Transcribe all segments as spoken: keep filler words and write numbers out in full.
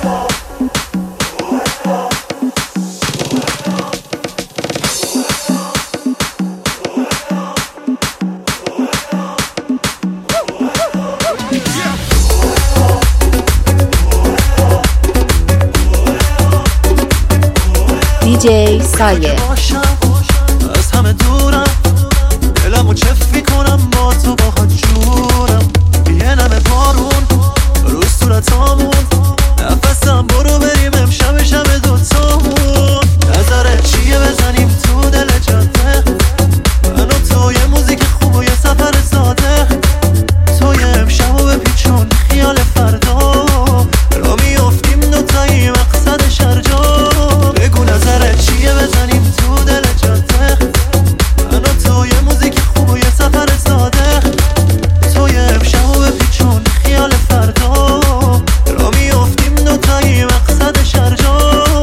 دی جی سایه از همه دورم، دلمو چفی کنم با تو باهات جورم. یه نمه بارون رو صورتامون، نفسم برو بریم امشب شب دوتامون. نظرت چیه بزنیم تو دل جاده، من و تو یه موزیک خوب و یه سفر ساده. تو یه امشبو بپیچون خیال فردا، را میافتیم دوتایی مقصد شرجا. بگو نظرت چیه بزنیم تو دل جاده، من و تو یه موزیک خوب و یه سفر ساده. تو یه امشبو بپیچون خیال فردا، را میافتیم دوتایی مقصد شرجا.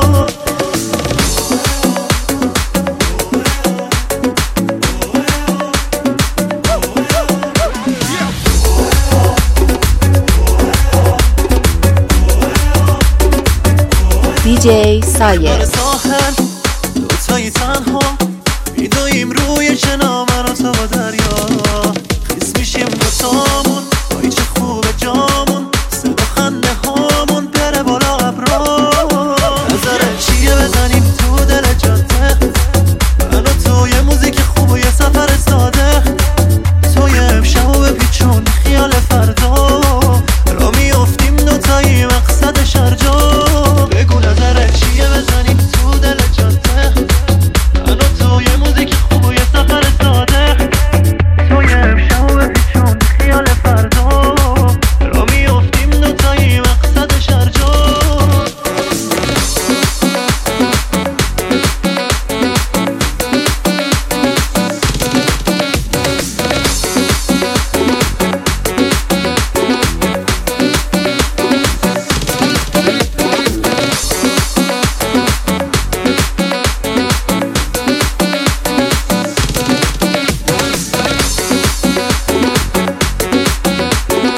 دی جی سایه ساحل دوتایی تنها میدویم روی شنا، من و تو با دریا. خیس میشیم دوتامون، وای چه خوبه جامون، صدا خنده هامون بره بالا ابرا. نظرت چیه بزنیم تو دل جاده، من و تو یه موزیک خوب و یه سفر ساده. تو یه امشبو بپیچون خیال فردا، را میافتیم دوتایی مقصد شرجا. بگو نظرت چیه بزنیم تو دل جاده، من و تو یه موزیک خوب و یه سفر ساده. تو یه امشبو بپیچون خیال فردا، را میافتیم دوتایی مقصد شرجا.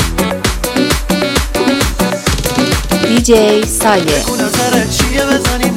دی جی سایه بگو نظرت چیه بزنیم